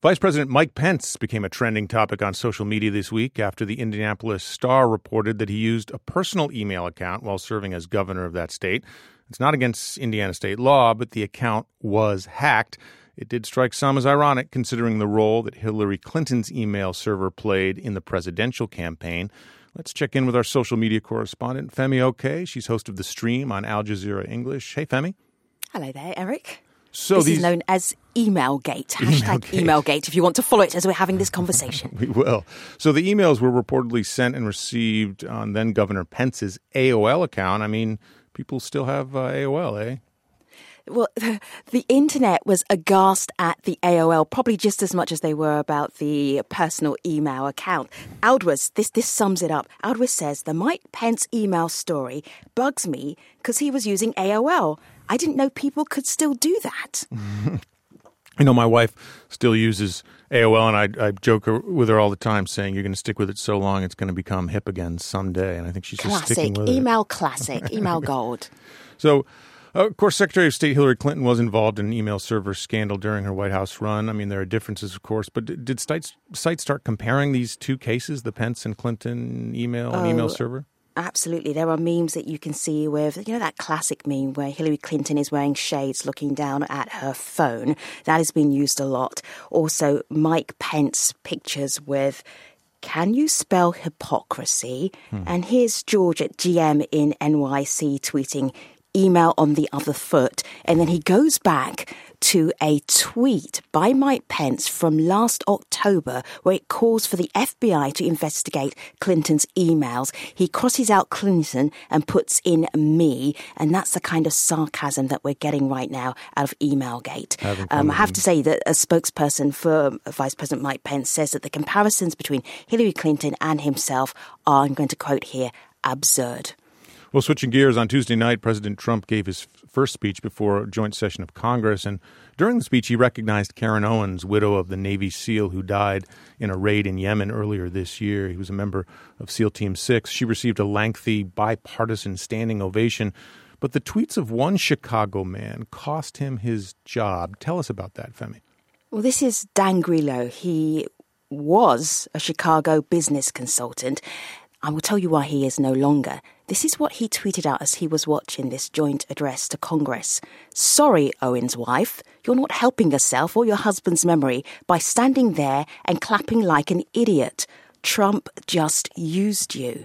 Vice President Mike Pence became a trending topic on social media this week after the Indianapolis Star reported that he used a personal email account while serving as governor of that state. It's not against Indiana state law, but the account was hacked. It did strike some as ironic, considering the role that Hillary Clinton's email server played in the presidential campaign. Let's check in with our social media correspondent, Femi Oke. She's host of The Stream on Al Jazeera English. Hey, Femi. Hello there, Eric. So this is known as Emailgate. Hashtag Emailgate if you want to follow it as we're having this conversation. We will. So the emails were reportedly sent and received on then Governor Pence's AOL account. I mean, people still have AOL, eh? Well, the internet was aghast at the AOL, probably just as much as they were about the personal email account. Aldous, this sums it up. Aldous says, the Mike Pence email story bugs me because he was using AOL. I didn't know people could still do that. You know, my wife still uses AOL, and I joke with her all the time saying, you're going to stick with it so long, it's going to become hip again someday. And I think she's just sticking with email classic, email gold. So, of course, Secretary of State Hillary Clinton was involved in an email server scandal during her White House run. I mean, there are differences, of course, but did sites start comparing these two cases, the Pence and Clinton email and email server? Absolutely. There are memes that you can see with, that classic meme where Hillary Clinton is wearing shades looking down at her phone. That has been used a lot. Also, Mike Pence pictures with, can you spell hypocrisy? And here's George at GM in NYC tweeting, email on the other foot. And then he goes back to a tweet by Mike Pence from last October where it calls for the FBI to investigate Clinton's emails. He crosses out Clinton and puts in me, and that's the kind of sarcasm that we're getting right now out of Emailgate. I have to say that a spokesperson for Vice President Mike Pence says that the comparisons between Hillary Clinton and himself are, I'm going to quote here, absurd. Well, switching gears, on Tuesday night, President Trump gave his first speech before a joint session of Congress. And during the speech, he recognized Karen Owens, widow of the Navy SEAL who died in a raid in Yemen earlier this year. He was a member of SEAL Team 6. She received a lengthy, bipartisan standing ovation. But the tweets of one Chicago man cost him his job. Tell us about that, Femi. Well, this is Dan Grillo. He was a Chicago business consultant. I will tell you why he is no longer. This is what he tweeted out as he was watching this joint address to Congress. Sorry, Owens' wife, you're not helping yourself or your husband's memory by standing there and clapping like an idiot. Trump just used you.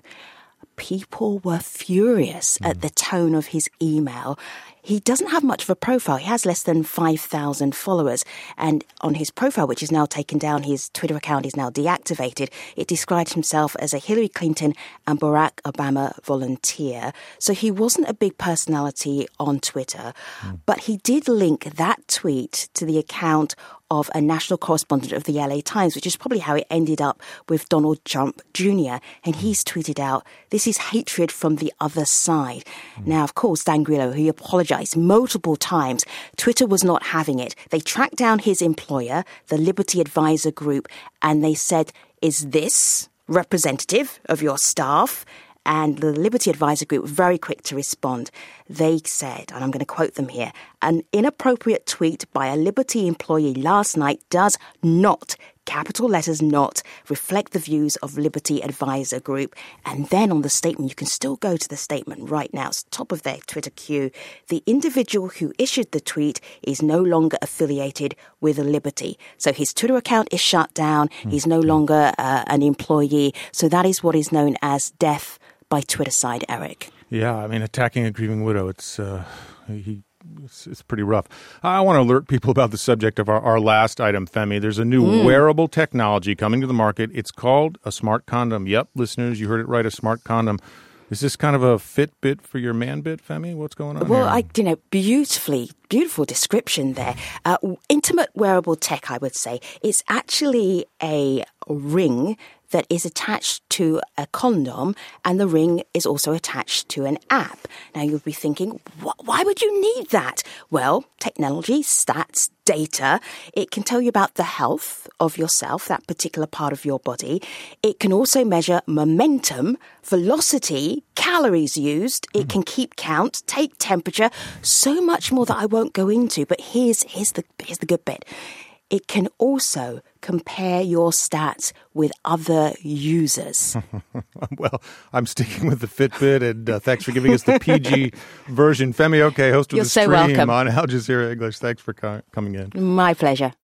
People were furious at the tone of his email. He doesn't have much of a profile. He has less than 5,000 followers. And on his profile, which is now taken down, his Twitter account is now deactivated, it describes himself as a Hillary Clinton and Barack Obama volunteer. So he wasn't a big personality on Twitter. But he did link that tweet to the account of a national correspondent of the LA Times, which is probably how it ended up with Donald Trump Jr. And he's tweeted out, this is hatred from the other side. Now, of course, Dan Grillo, who apologized multiple times, Twitter was not having it. They tracked down his employer, the Liberty Advisor Group, and they said, is this representative of your staff? And the Liberty Advisor Group were very quick to respond. They said, and I'm going to quote them here, an inappropriate tweet by a Liberty employee last night does not, capital letters not, reflect the views of Liberty Advisor Group. And then on the statement, you can still go to the statement right now. It's top of their Twitter queue. The individual who issued the tweet is no longer affiliated with Liberty. So his Twitter account is shut down. He's no longer an employee. So that is what is known as death by Twitter side, Eric. Yeah, I mean, attacking a grieving widow, it's pretty rough. I want to alert people about the subject of our last item, Femi. There's a new wearable technology coming to the market. It's called a smart condom. Yep, listeners, you heard it right, a smart condom. Is this kind of a Fitbit for your man bit, Femi? What's going on here? Beautiful description there. Intimate wearable tech, I would say. It's actually a ring that is attached to a condom, and the ring is also attached to an app. Now, you'll be thinking, why would you need that? Well, technology, stats, data, it can tell you about the health of yourself, that particular part of your body. It can also measure momentum, velocity, calories used. It can keep count, take temperature, so much more that I won't go into. But here's the good bit. it can also compare your stats with other users. Well, I'm sticking with the Fitbit, and thanks for giving us the PG version. Femi Oke, host of You're The so Stream welcome. on Al Jazeera English. Thanks for coming in. My pleasure.